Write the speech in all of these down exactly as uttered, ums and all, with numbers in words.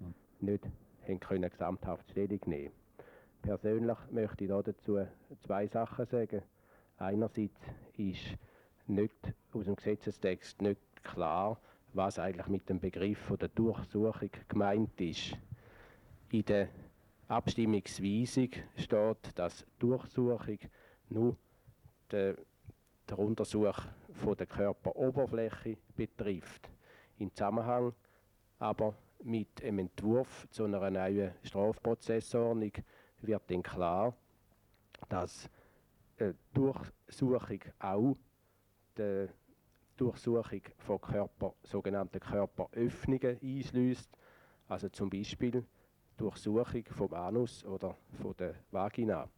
nicht haben können gesamthaft Stellung nehmen. Persönlich möchte ich dazu zwei Sachen sagen. Einerseits ist nicht aus dem Gesetzestext nicht klar, was eigentlich mit dem Begriff von der Durchsuchung gemeint ist. In der Abstimmungsweisung steht, dass Durchsuchung nur der, der Untersuch von der Körperoberfläche betrifft. Im Zusammenhang aber mit dem Entwurf zu einer neuen Strafprozessordnung wird dann klar, dass äh, Durchsuchung auch die Durchsuchung von Körper, sogenannten Körperöffnungen einschließt, also zum Beispiel Durchsuchung vom Anus oder von der Vagina.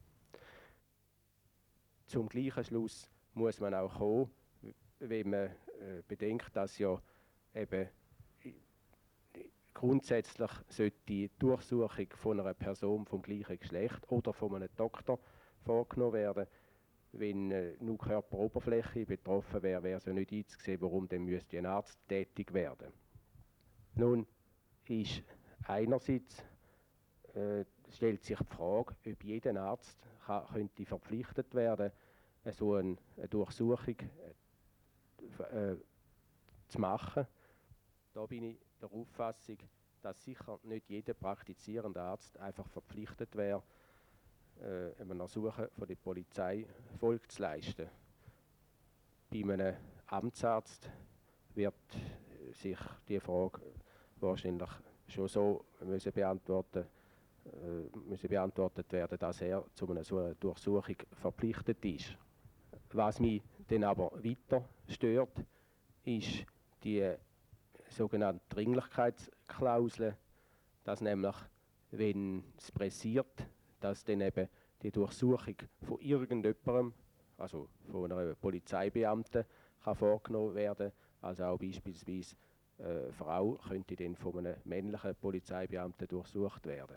Zum gleichen Schluss muss man auch kommen, wenn man äh, bedenkt, dass ja eben grundsätzlich sollte die Durchsuchung von einer Person vom gleichen Geschlecht oder von einem Doktor vorgenommen werden. Wenn äh, nur Körperoberfläche betroffen wäre, wäre es ja nicht einzusehen, warum dann müsste ein Arzt tätig werden. Nun ist einerseits äh, stellt sich die Frage, ob jeder Arzt kann, könnte verpflichtet werden, so eine, eine Durchsuchung äh, zu machen. Da bin ich der Auffassung, dass sicher nicht jeder praktizierende Arzt einfach verpflichtet wäre, äh, einem Ersuchen von der Polizei Folge zu leisten. Bei einem Amtsarzt wird sich die Frage wahrscheinlich schon so müssen beantworten, äh, müssen beantwortet werden, dass er zu einer so einer Durchsuchung verpflichtet ist. Was mich dann aber weiter stört, ist die sogenannte Dringlichkeitsklausel, dass nämlich, wenn es pressiert, dass dann eben die Durchsuchung von irgendjemandem, also von einer Polizeibeamten, kann vorgenommen werden. Also auch beispielsweise eine Frau könnte dann von einem männlichen Polizeibeamten durchsucht werden.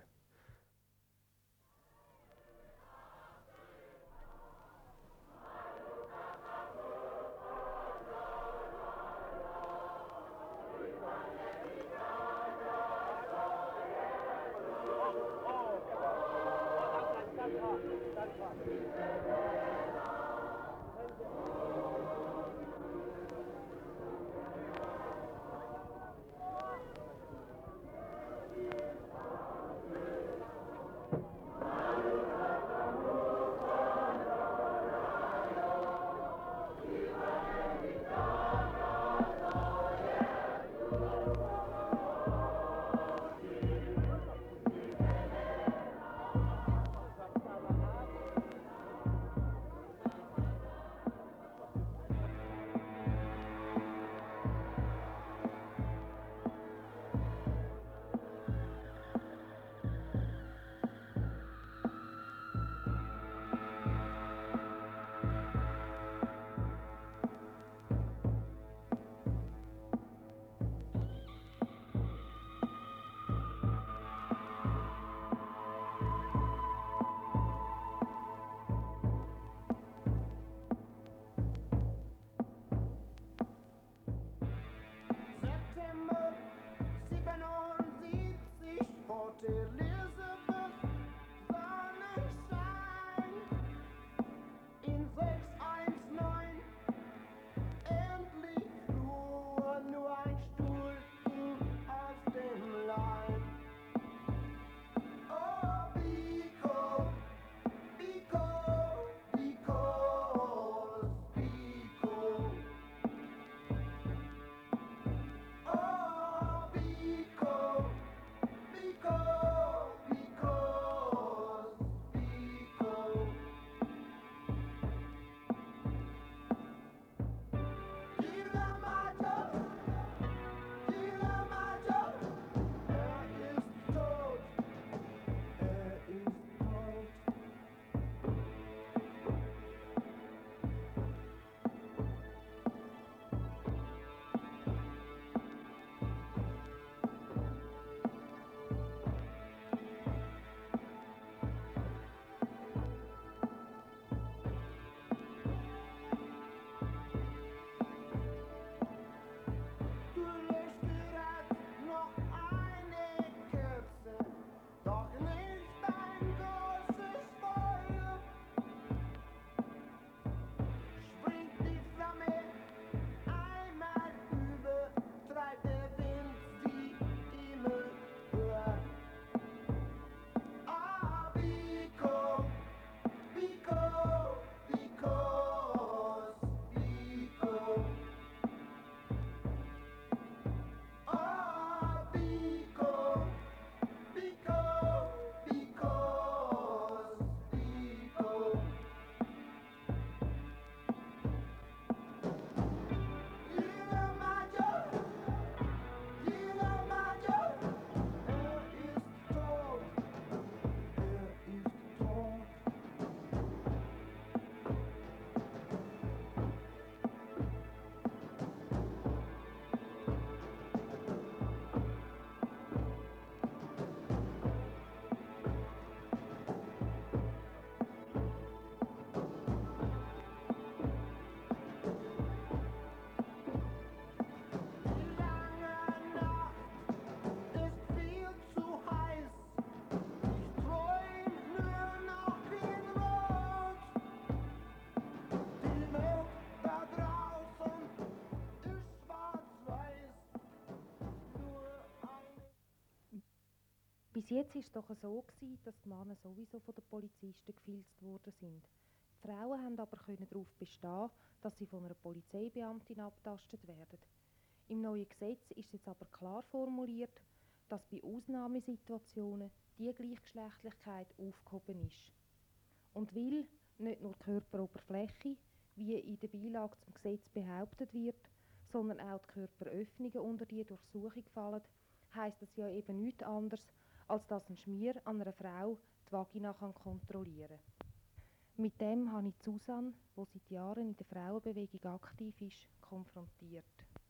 Bis jetzt war es doch so gewesen, dass die Männer sowieso von den Polizisten gefilzt worden sind. Die Frauen haben aber können darauf bestehen, dass sie von einer Polizeibeamtin abtastet werden. Im neuen Gesetz ist jetzt aber klar formuliert, dass bei Ausnahmesituationen die Gleichgeschlechtlichkeit aufgehoben ist. Und weil nicht nur die Körperoberfläche, wie in der Beilage zum Gesetz behauptet wird, sondern auch die Körperöffnungen unter die Durchsuchung fallen, heisst das ja eben nichts anderes, als dass ein Schmier an einer Frau die Vagina kann kontrollieren kann. Mit dem habe ich Susanne, die seit Jahren in der Frauenbewegung aktiv ist, konfrontiert.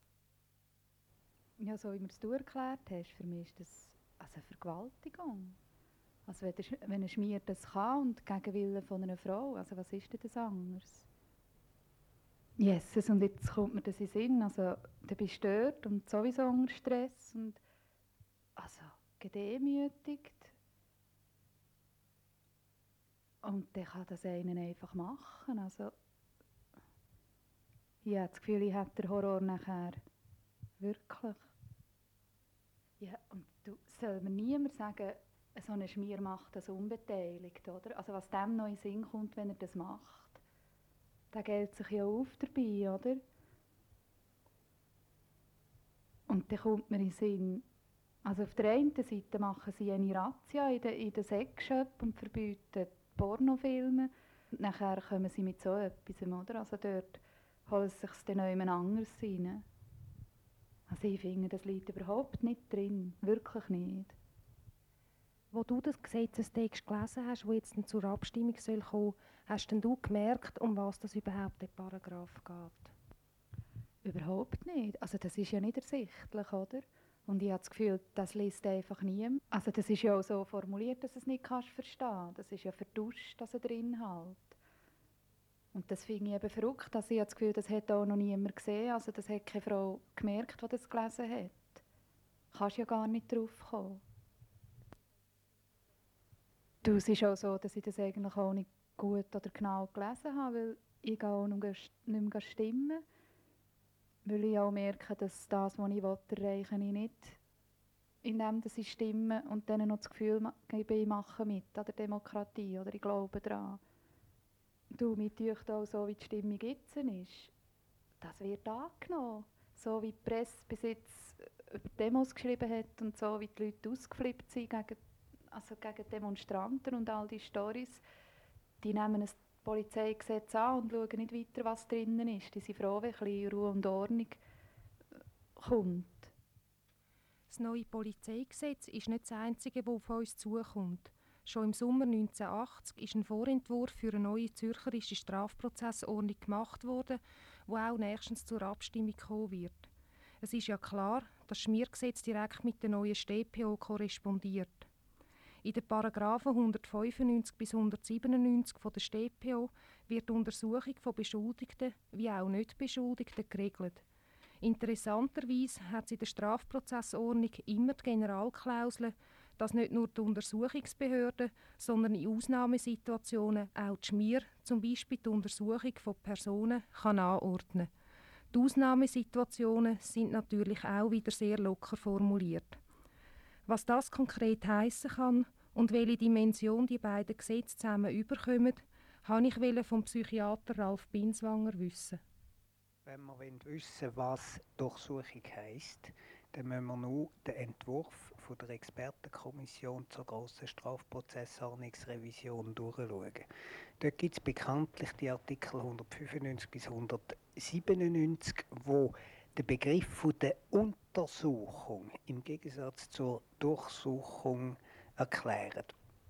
Ja, so wie du es du erklärt hast, für mich ist das also eine Vergewaltigung. Also wenn, der, wenn ein Schmier das kann und gegen Willen von einer Frau, also was ist denn das anderes? Jesus, und jetzt kommt mir das in den Sinn, also du bist dort und sowieso unter Stress und also gedemütigt. Und der kann das einen einfach machen. Also, ich habe das Gefühl, ich habe den Horror nachher wirklich. Ja, und du, soll mir niemand sagen, so ein Schmier macht das unbeteiligt, oder? Also was dem noch in den Sinn kommt, wenn er das macht, der gilt sich ja auf dabei, oder? Und dann kommt mir in den Sinn, also auf der einen Seite machen sie eine Razzia in den, in den Sexshop und verbieten Pornofilme. Und nachher kommen sie mit so etwas, oder? Also dort holen sie sich dann noch jemand anderes rein. Also ich finde, das liegt überhaupt nicht drin. Wirklich nicht. Wo du den Gesetzestext gelesen hast, der jetzt zur Abstimmung soll kommen, hast denn du gemerkt, um was das überhaupt der Paragraph geht? Überhaupt nicht. Also das ist ja nicht ersichtlich, oder? Und ich habe das Gefühl, das liest einfach niemand. Also das ist ja auch so formuliert, dass du es nicht kannst verstehen. Das ist ja vertuscht, also der Inhalt. Und das finde ich eben verrückt, dass ich habe das Gefühl, das hat auch noch niemand gesehen. Also das hat keine Frau gemerkt, die das gelesen hat. Du kannst ja gar nicht drauf kommen. Du, es ist auch so, dass ich das eigentlich auch nicht gut oder genau gelesen habe, weil ich gehe auch nicht mehr stimmen. Weil ich auch merke, dass das, was ich erreichen will, ich nicht, indem ich stimme und dann noch das Gefühl gebe, ich mache mit an der Demokratie oder ich glaube daran. Du, mir dünkt auch so, wie die Stimmung jetzt ist, das wird angenommen. So wie die Presse bis jetzt über Demos geschrieben hat und so wie die Leute ausgeflippt sind gegen, also gegen Demonstranten und all die Storys, die nehmen ein Polizeigesetz an und schauen nicht weiter, was drinnen ist. Die sind froh, wenn ein bisschen Ruhe und Ordnung kommt. Das neue Polizeigesetz ist nicht das einzige, das auf uns zukommt. Schon im Sommer neunzehnhundertachtzig ist ein Vorentwurf für eine neue zürcherische Strafprozessordnung gemacht worden, wo auch nächstens zur Abstimmung kommen wird. Es ist ja klar, dass das Schmiergesetz direkt mit der neuen StPO korrespondiert. In den Paragraphen hundertfünfundneunzig bis hundertsiebenundneunzig von der StPO wird die Untersuchung von Beschuldigten wie auch Nicht-Beschuldigten geregelt. Interessanterweise hat es in der Strafprozessordnung immer die Generalklausel, dass nicht nur die Untersuchungsbehörde, sondern in Ausnahmesituationen auch die Schmier, zum Beispiel die Untersuchung von Personen, kann anordnen. Die Ausnahmesituationen sind natürlich auch wieder sehr locker formuliert. Was das konkret heissen kann und welche Dimension die beiden Gesetze zusammen überkommen, wollte ich vom Psychiater Ralf Binswanger wissen. Wenn wir wissen wollen, was Durchsuchung heisst, dann müssen wir nur den Entwurf von der Expertenkommission zur grossen Strafprozessordnungsrevision durchschauen. Dort gibt es bekanntlich die Artikel hundertfünfundneunzig bis hundertsiebenundneunzig, wo den Begriff von der Untersuchung im Gegensatz zur Durchsuchung erklären.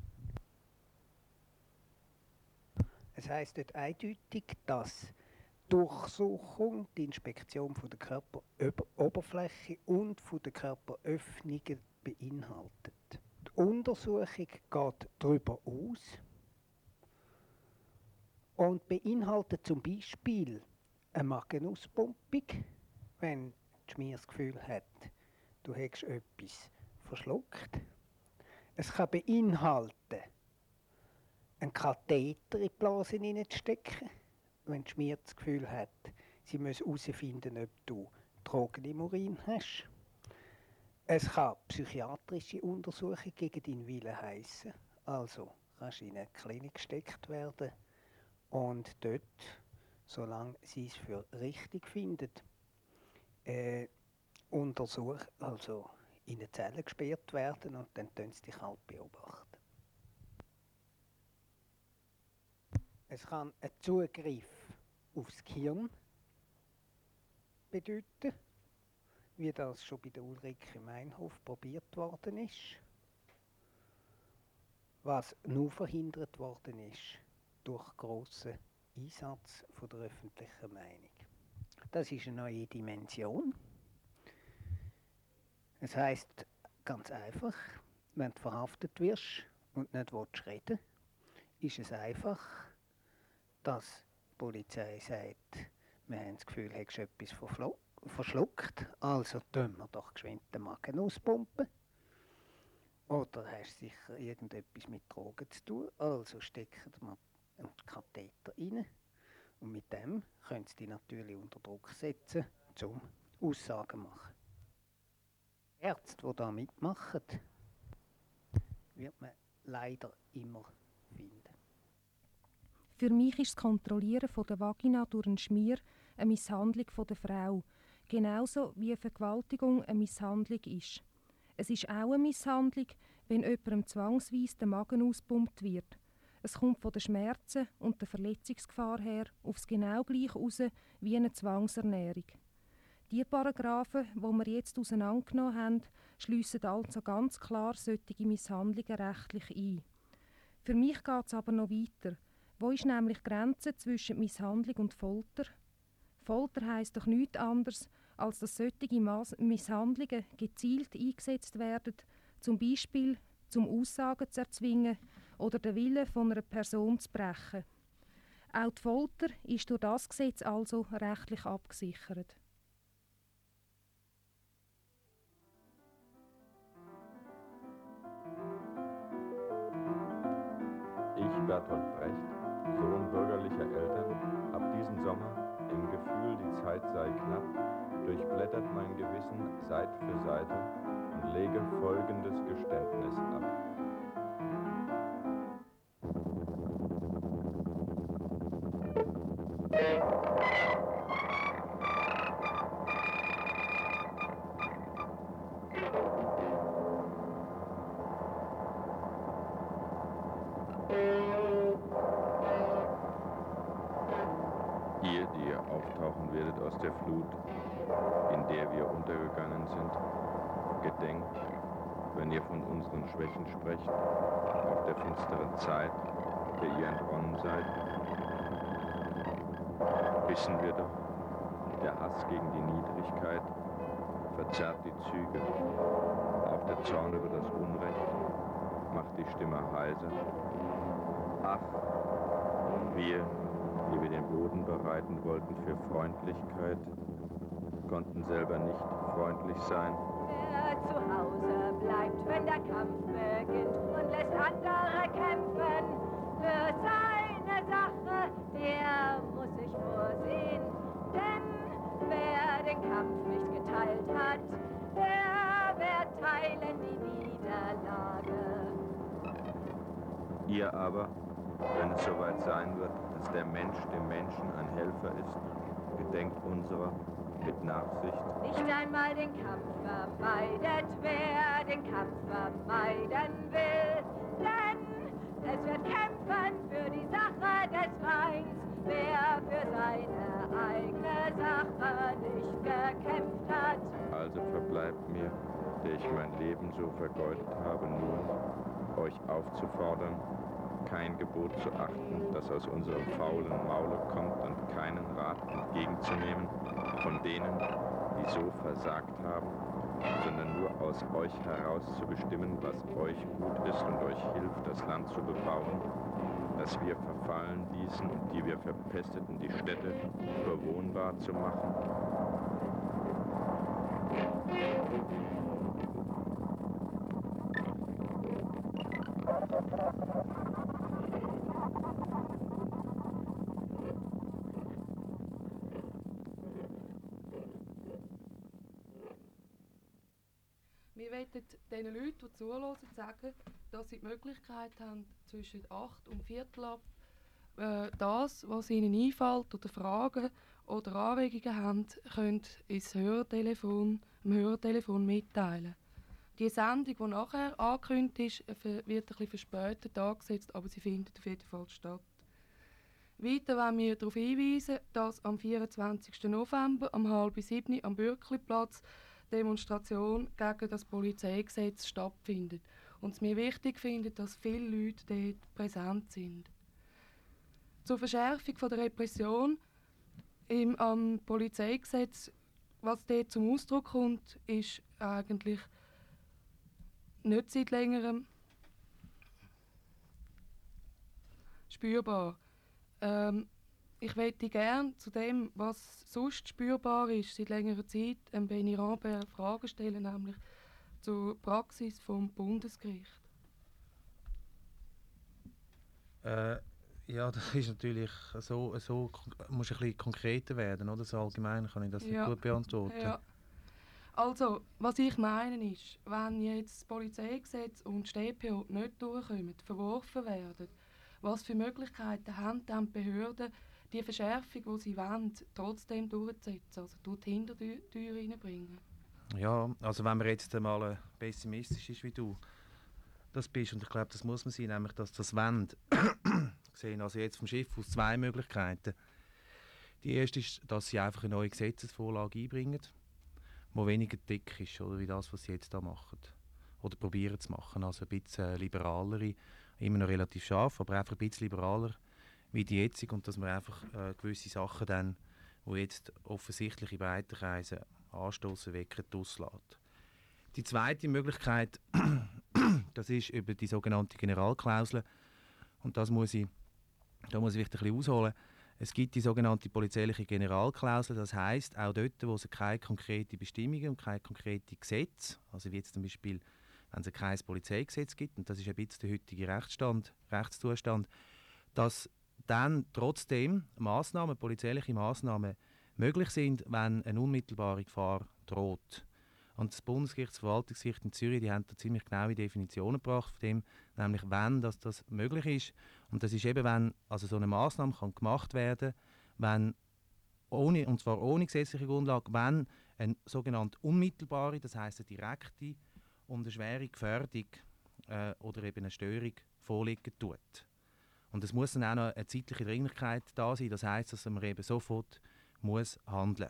Es heisst dort eindeutig, dass Durchsuchung die Inspektion von der Körperoberfläche und von der Körperöffnungen beinhaltet. Die Untersuchung geht darüber aus und beinhaltet zum Beispiel eine Magenauspumppung, wenn die Schmier das Gefühl hat, du hättest etwas verschluckt. Es kann beinhalten, einen Katheter in die Blase hineinzustecken, wenn die Schmier das Gefühl hat, sie muss herausfinden, ob du Drogen im Urin hast. Es kann psychiatrische Untersuchung gegen deinen Willen heissen. Also kannst du in eine Klinik gesteckt werden und dort, solange sie es für richtig finden, äh, untersucht, also in eine Zelle gesperrt werden und dann tun sie dich halt beobachten. Es kann einen Zugriff aufs Gehirn bedeuten, wie das schon bei der Ulrike Meinhof probiert worden ist, was nur verhindert worden ist durch grossen Einsatz von der öffentlichen Meinung. Das ist eine neue Dimension. Es heisst ganz einfach, wenn du verhaftet wirst und nicht willst reden, ist es einfach, dass die Polizei sagt, wir haben das Gefühl, du hast etwas verschluckt, also tun wir doch geschwind den Magen auspumpen. Oder hast du sicher irgendetwas mit Drogen zu tun, also stecken wir einen Katheter rein. Und mit dem können sie dich natürlich unter Druck setzen, um Aussagen zu machen. Ärzte, die da mitmachen, wird man leider immer finden. Für mich ist das Kontrollieren von der Vagina durch einen Schmier eine Misshandlung von der Frau, genauso wie eine Vergewaltigung eine Misshandlung ist. Es ist auch eine Misshandlung, wenn jemandem zwangsweise der Magen auspumpt wird. Es kommt von den Schmerzen und der Verletzungsgefahr her aufs genau gleich raus wie eine Zwangsernährung. Die Paragraphen, die wir jetzt auseinandergenommen haben, schliessen also ganz klar solche Misshandlungen rechtlich ein. Für mich geht es aber noch weiter. Wo ist nämlich die Grenze zwischen Misshandlung und Folter? Folter heisst doch nichts anderes, als dass solche Mas- Misshandlungen gezielt eingesetzt werden, zum Beispiel zum Aussagen zu erzwingen oder den Willen von einer Person zu brechen. Auch die Folter ist durch das Gesetz also rechtlich abgesichert. Ich, Bertolt Brecht, Sohn bürgerlicher Eltern, hab diesen Sommer im Gefühl, die Zeit sei knapp, durchblättert mein Gewissen Seite für Seite und lege folgendes Geständnis ab. Ihr, die ihr auftauchen werdet aus der Flut, in der wir untergegangen sind, gedenkt, wenn ihr von unseren Schwächen sprecht, auf der finsteren Zeit, der ihr entronnen seid. Wissen wir doch, der Hass gegen die Niedrigkeit verzerrt die Züge, auch der Zorn über das Unrecht macht die Stimme heiser. Ach, wir, die wir den Boden bereiten wollten für Freundlichkeit, konnten selber nicht freundlich sein. Wer zu Hause bleibt, wenn der Kampf beginnt und lässt andere kämpfen für seine Sache, der muss sich vorsehen. Denn wer den Kampf nicht geteilt hat, der wird teilen die Niederlage. Ihr aber, wenn es soweit sein wird, dass der Mensch dem Menschen ein Helfer ist, gedenkt unserer mit Nachsicht. Nicht einmal den Kampf vermeidet, wer den Kampf vermeiden will. Denn es wird kämpfen für die Sache des Reichs, wer für seine eigene Sache nicht gekämpft hat. Also verbleibt mir, der ich mein Leben so vergeudet habe, nur euch aufzufordern, kein Gebot zu achten, das aus unserem faulen Maule kommt und keinen Rat entgegenzunehmen von denen, die so versagt haben, sondern nur aus euch heraus zu bestimmen, was euch gut ist und euch hilft, das Land zu bebauen, das wir verfallen ließen und die wir verpesteten, die Städte bewohnbar zu machen. möchte den Leuten, die zuhören, sagen, dass sie die Möglichkeit haben, zwischen acht und Viertel ab äh, das, was ihnen einfällt oder Fragen oder Anregungen haben, können ins Hörtelefon, im Hörtelefon mitteilen. Die Sendung, die nachher angekündigt ist, wird ein bisschen verspätet angesetzt, aber sie findet auf jeden Fall statt. Weiter wollen wir darauf hinweisen, dass am vierundzwanzigsten November um halb sieben am Bürkliplatz Demonstration gegen das Polizeigesetz stattfindet. Und es mir wichtig findet, dass viele Leute dort präsent sind. Zur Verschärfung von der Repression im am Polizeigesetz, was dort zum Ausdruck kommt, ist eigentlich nicht seit längerem spürbar. Ähm, ich möchte gerne zu dem, was sonst spürbar ist, seit längerer Zeit, ähm, Benny Rambert Fragen stellen, nämlich zur Praxis vom Bundesgericht. Äh, ja, das ist natürlich so, so muss ein bisschen konkreter werden, oder? So allgemein kann ich das Ja. nicht gut beantworten. Ja. Also, was ich meine ist, wenn jetzt das Polizeigesetz und das D P O nicht durchkommen, verworfen werden, was für Möglichkeiten haben dann die Behörden, die Verschärfung, die sie wollen, trotzdem durchzusetzen, also durch die Hintertür reinbringen? Ja, also wenn man jetzt einmal pessimistisch ist wie du das bist, und ich glaube, das muss man sein, nämlich dass das Wollen sehen, also jetzt vom Schiff aus zwei Möglichkeiten. Die erste ist, dass sie einfach eine neue Gesetzesvorlage einbringen, die weniger dick ist, oder wie das, was sie jetzt da machen. Oder probieren zu machen, also ein bisschen liberalere, immer noch relativ scharf, aber einfach ein bisschen liberaler wie die jetzige, und dass man einfach äh, gewisse Sachen dann, die jetzt offensichtlich in breiten Kreisen anstoßen, wecken, auslässt. Die zweite Möglichkeit, das ist über die sogenannte Generalklausel, und das muss ich, da muss ich ein bisschen ausholen. Es gibt die sogenannte polizeiliche Generalklausel, das heisst, auch dort, wo es keine konkreten Bestimmungen und keine konkreten Gesetze, also wie jetzt zum Beispiel, wenn es kein Polizeigesetz gibt, und das ist ein bisschen der heutige Rechtsstand, Rechtszustand, dass dann trotzdem Massnahmen, polizeiliche Massnahmen möglich sind, wenn eine unmittelbare Gefahr droht. Und das Bundesgericht, das Verwaltungsgericht in Zürich, die haben da ziemlich genaue Definitionen gebracht von dem, nämlich wenn dass das möglich ist. Und das ist eben, wenn also so eine Massnahme kann gemacht werden, wenn ohne, und zwar ohne gesetzliche Grundlage, wenn eine sogenannte unmittelbare, das heisst eine direkte und eine schwere Gefährdung äh, oder eben eine Störung vorliegen tut. Und es muss dann auch noch eine zeitliche Dringlichkeit da sein, das heisst, dass man eben sofort muss handeln.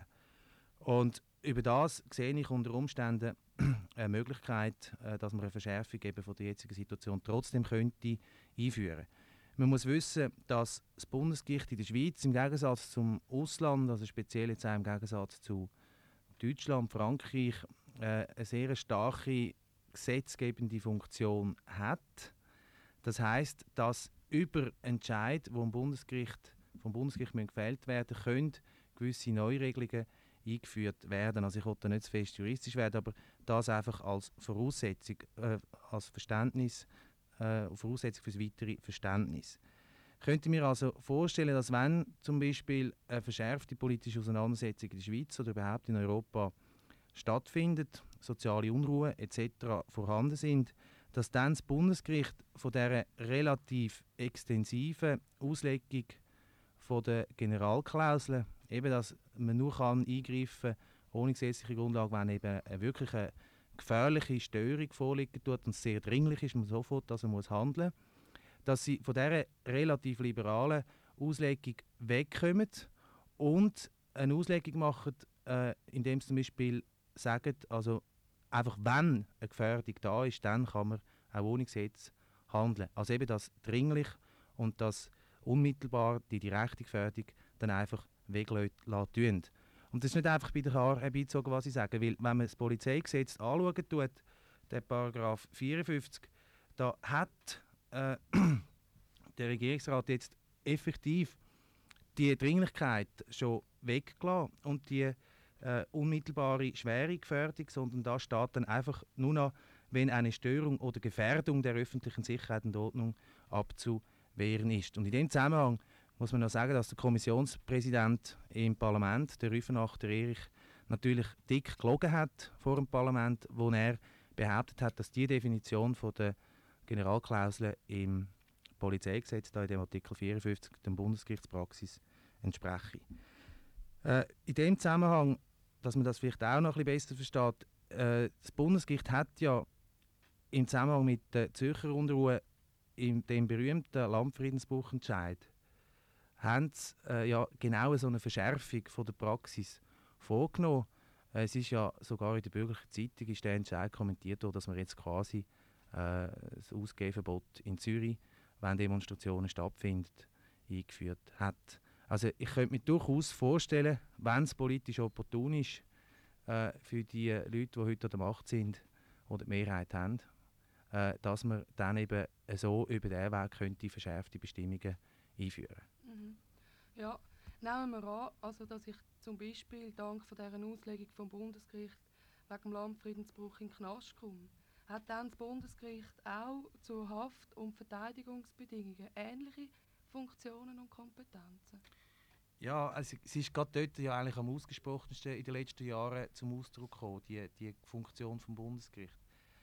Und über das sehe ich unter Umständen eine Möglichkeit, äh, dass man eine Verschärfung eben von der jetzigen Situation trotzdem könnte einführen. Man muss wissen, dass das Bundesgericht in der Schweiz im Gegensatz zum Ausland, also speziell jetzt auch im Gegensatz zu Deutschland, Frankreich, äh, eine sehr starke gesetzgebende Funktion hat. Das heisst, dass über Entscheid, die vom Bundesgericht, vom Bundesgericht gefällt werden, können gewisse Neuregelungen eingeführt werden. Also ich wollte nicht zu fest juristisch werden, aber das einfach als Voraussetzung, äh, als Verständnis, äh, Voraussetzung für das weitere Verständnis. Ich könnte mir also vorstellen, dass wenn zum Beispiel eine verschärfte politische Auseinandersetzung in der Schweiz oder überhaupt in Europa stattfindet, soziale Unruhe et cetera vorhanden sind, dass dann das Bundesgericht von dieser relativ extensiven Auslegung von der Generalklausel, eben, dass man nur kann eingreifen ohne gesetzliche Grundlage, wenn eben eine wirklich eine gefährliche Störung vorliegen tut und es sehr dringlich ist, man sofort, dass man muss handeln muss, dass sie von dieser relativ liberalen Auslegung wegkommen und eine Auslegung machen, äh, indem sie zum Beispiel sagen, also einfach wenn eine Gefährdung da ist, dann kann man auch ohne Gesetz handeln. Also eben das dringlich und das unmittelbar, die direkte Gefährdung, dann einfach weglassen. Und das ist nicht einfach bei der Haare herbeizogen, was ich sage, weil wenn man das Polizeigesetz anschauen tut, der Paragraph vierundfünfzig, da hat äh, der Regierungsrat jetzt effektiv die Dringlichkeit schon weggelassen und die äh, unmittelbare schwere Gefährdung, sondern da steht dann einfach nur noch, wenn eine Störung oder Gefährdung der öffentlichen Sicherheit und Ordnung abzuwehren ist. Und in dem Zusammenhang muss man noch sagen, dass der Kommissionspräsident im Parlament, der Rüfenacht, der Erich, natürlich dick gelogen hat vor dem Parlament, wo er behauptet hat, dass die Definition von der Generalklausel im Polizeigesetz, da in dem Artikel vierundfünfzig, der Bundesgerichtspraxis entspreche. Äh, in dem Zusammenhang, dass man das vielleicht auch noch ein bisschen besser versteht, äh, das Bundesgericht hat ja im Zusammenhang mit der Zürcher Unruhe in dem berühmten Landfriedensbruchentscheid haben sie äh, ja genau so eine Verschärfung von der Praxis vorgenommen. Äh, es ist ja sogar in der bürgerlichen Zeitung ist der Entscheid kommentiert worden, dass man jetzt quasi äh, das Ausgehverbot in Zürich, wenn Demonstrationen stattfinden, eingeführt hat. Also ich könnte mir durchaus vorstellen, wenn es politisch opportun ist, äh, für die Leute, die heute an der Macht sind oder die Mehrheit haben, äh, dass man dann eben so über diesen Weg könnte verschärfte Bestimmungen einführen. Mhm. Ja, nehmen wir an, also dass ich zum Beispiel dank von dieser Auslegung vom Bundesgericht wegen dem Landfriedensbruch in den Knast komme. Hat dann das Bundesgericht auch zu Haft- und Verteidigungsbedingungen ähnliche Funktionen und Kompetenzen? Ja, also es ist gerade dort ja eigentlich am ausgesprochensten in den letzten Jahren zum Ausdruck gekommen, die, die Funktion vom Bundesgericht.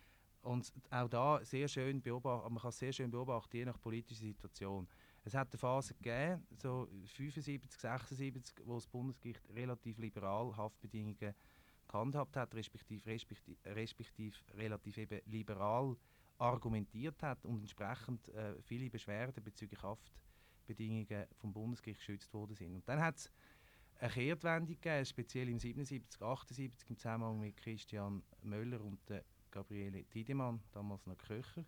Und auch da sehr schön beobachten, man kann es sehr schön beobachten, je nach politischer Situation. Es hat eine Phase gegeben, so fünfundsiebzig, sechsundsiebzig, wo das Bundesgericht relativ liberal Haftbedingungen gehandhabt hat, respektive, respektive, respektive relativ eben liberal argumentiert hat und entsprechend äh, viele Beschwerden bezüglich Haftbedingungen vom Bundesgericht geschützt worden sind. Und dann hat es eine Kehrtwendung gegeben, speziell im siebenundsiebzig, achtundsiebzig im Zusammenhang mit Christian Möller und der Gabriele Tiedemann, damals noch Köcher,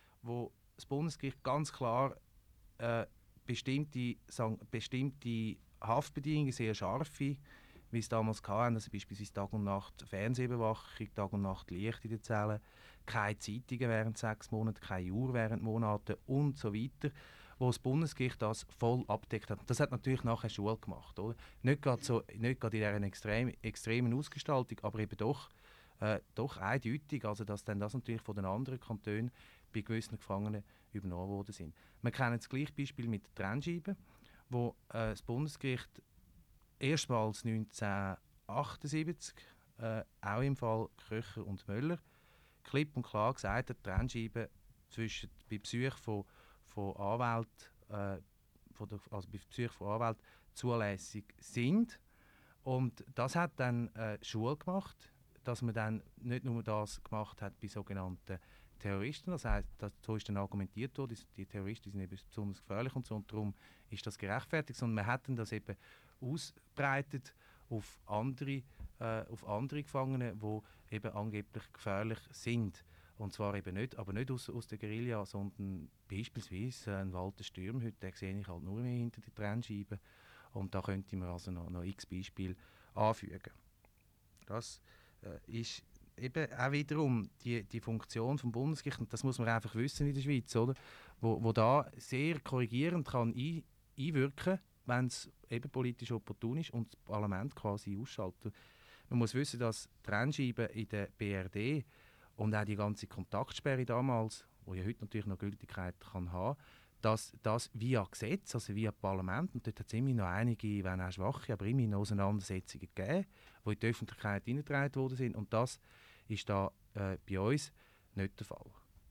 wo das Bundesgericht ganz klar äh, bestimmte, sang, bestimmte Haftbedingungen, sehr scharfe, wie es damals hatten, also beispielsweise Tag und Nacht Fernsehüberwachung, Tag und Nacht Licht in den Zellen, keine Zeitungen während sechs Monaten, keine Uhr während Monaten und so weiter, wo das Bundesgericht das voll abdeckt hat. Das hat natürlich nachher Schule gemacht, oder? Nicht gerade so, nicht gerade in dieser extrem, extremen Ausgestaltung, aber eben doch, äh, doch eindeutig, also dass dann das natürlich von den anderen Kantonen bei gewissen Gefangenen übernommen worden sind. Wir kennen das gleiche Beispiel mit der Trennscheibe, wo äh, das Bundesgericht erstmals neunzehnhundertachtundsiebzig, äh, auch im Fall Köcher und Möller, klipp und klar gesagt hat, die Trennscheiben zwischen bei Besuch von, von Anwälten, äh, von der, also bei Besuch von Anwälten zulässig sind. Und das hat dann äh, Schule gemacht, dass man dann nicht nur das gemacht hat bei sogenannten Terroristen, das heisst, dass, so ist dann argumentiert worden, die Terroristen sind eben besonders gefährlich und so, und darum ist das gerechtfertigt, sondern man hat dann das eben ausbreitet auf andere, äh, auf andere Gefangene, die eben angeblich gefährlich sind. Und zwar eben nicht, aber nicht aus, aus der Guerilla, sondern beispielsweise äh, ein Walter Stürm, heute den sehe ich halt nur mehr hinter die Trennscheiben. Und da könnte man also noch, noch x Beispiele anfügen. Das äh, ist eben auch wiederum die, die Funktion vom Bundesgericht, und das muss man einfach wissen in der Schweiz, oder? Wo, wo da sehr korrigierend kann ein, einwirken, wenn es eben politisch opportun ist und das Parlament quasi ausschaltet. Man muss wissen, dass die Trennscheiben in der B R D und auch die ganze Kontaktsperre damals, die ja heute natürlich noch Gültigkeit kann haben, dass das via Gesetz, also via Parlament, und dort hat es immer noch einige, wenn auch schwache, aber immer noch Auseinandersetzungen gegeben, die in die Öffentlichkeit hineingetragen worden sind, und das ist da äh, bei uns nicht der Fall.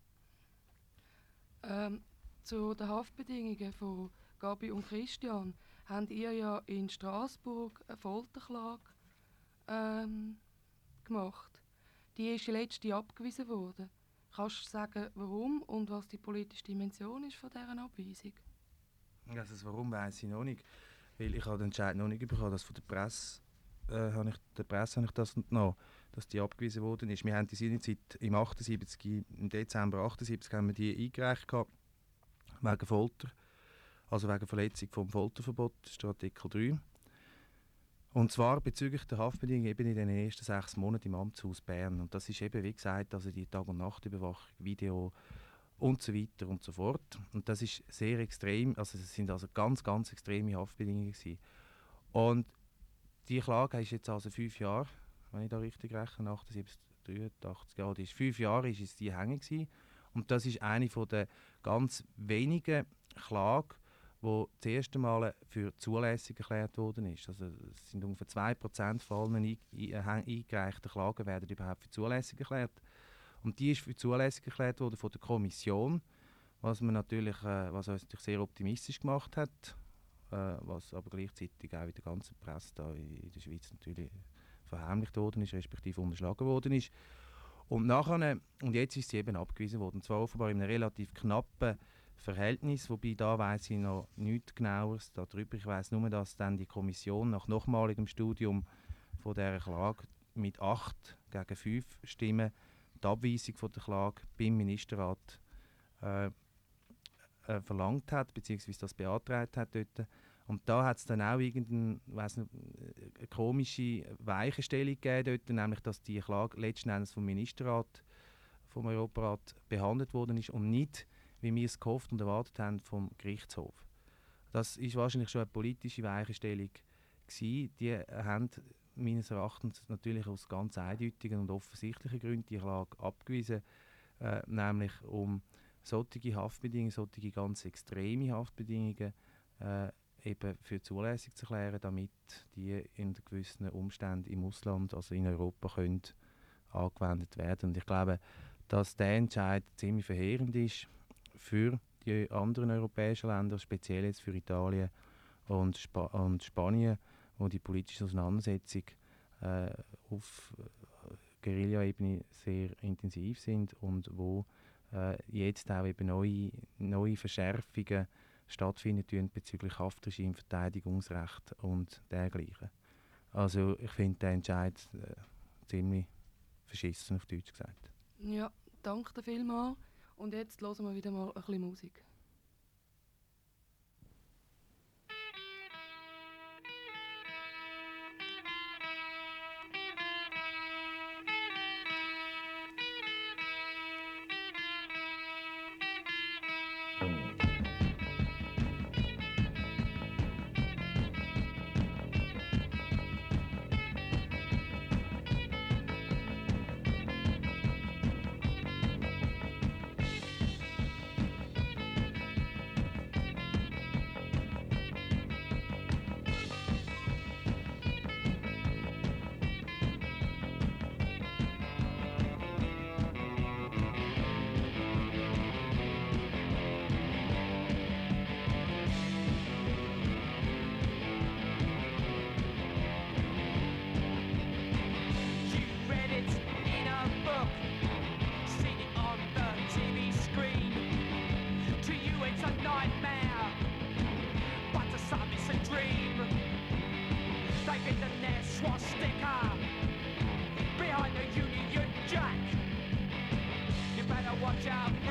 Ähm, zu den Haftbedingungen von Gabi und Christian habt ihr ja in Straßburg eine Folterklage ähm, gemacht. Die ist letzte abgewiesen worden. Kannst du sagen, warum und was die politische Dimension ist von dieser Abweisung? Also das Warum weiss ich noch nicht, weil ich habe den Entscheid noch nicht bekommen, dass von der Presse, äh, habe ich, der Presse habe ich das entnommen, dass die abgewiesen worden ist. Wir haben die seinerzeit im achtundsiebzig, im Dezember achtundsiebzig haben wir die eingereicht gehabt, wegen Folter, also wegen Verletzung vom Folterverbot, das ist der Artikel drei. Und zwar bezüglich der Haftbedingungen eben in den ersten sechs Monaten im Amtshaus Bern. Und das ist eben, wie gesagt, also die Tag- und Nachtüberwachung, Video und so weiter und so fort. Und das ist sehr extrem, also es sind also ganz, ganz extreme Haftbedingungen gewesen. Und die Klage ist jetzt also fünf Jahre, wenn ich da richtig rechne, achtundsiebzig, dreiundachtzig Jahre, die ist fünf Jahre ist es die hängen gewesen. Und das ist eine von der ganz wenigen Klagen, wo das erste Mal für zulässig erklärt worden ist. Also es sind ungefähr zwei Prozent von allen eingereichten Klagen werden überhaupt für zulässig erklärt. Und die ist für zulässig erklärt worden von der Kommission, was, man natürlich, äh, was uns natürlich sehr optimistisch gemacht hat, äh, was aber gleichzeitig auch in der ganzen Presse da in der Schweiz natürlich verheimlicht worden ist, respektive unterschlagen worden ist. Und, nachher, und jetzt ist sie eben abgewiesen worden, und zwar offenbar in einem relativ knappen Verhältnis, wobei da weiss ich noch nichts Genaueres darüber. Ich weiss nur, dass dann die Kommission nach nochmaligem Studium von dieser Klage mit acht gegen fünf Stimmen die Abweisung von der Klage beim Ministerrat äh, äh, verlangt hat, beziehungsweise das beantragt hat dort. Und da hat es dann auch irgendeine weiss nicht, eine komische Weichenstellung gegeben dort, nämlich dass die Klage letzten Endes vom Ministerrat, vom Europarat behandelt worden ist und nicht, wie wir es gehofft und erwartet haben, vom Gerichtshof. Das ist wahrscheinlich schon eine politische Weichenstellung gewesen. Die haben meines Erachtens natürlich aus ganz eindeutigen und offensichtlichen Gründen die Klage abgewiesen, äh, nämlich um solche Haftbedingungen, solche ganz extreme Haftbedingungen äh, eben für zulässig zu erklären, damit die in gewissen Umständen im Ausland, also in Europa, können angewendet werden. Und ich glaube, dass der Entscheid ziemlich verheerend ist für die anderen europäischen Länder, speziell jetzt für Italien und, Sp- und Spanien, wo die politische Auseinandersetzung äh, auf Guerilla-Ebene sehr intensiv sind und wo äh, jetzt auch eben neue, neue Verschärfungen stattfinden bezüglich Haftregime, Verteidigungsrecht und dergleichen. Also ich finde den Entscheid äh, ziemlich verschissen, auf Deutsch gesagt. Ja, danke dir vielmals. Und jetzt hören wir wieder mal ein bisschen Musik. Watch out!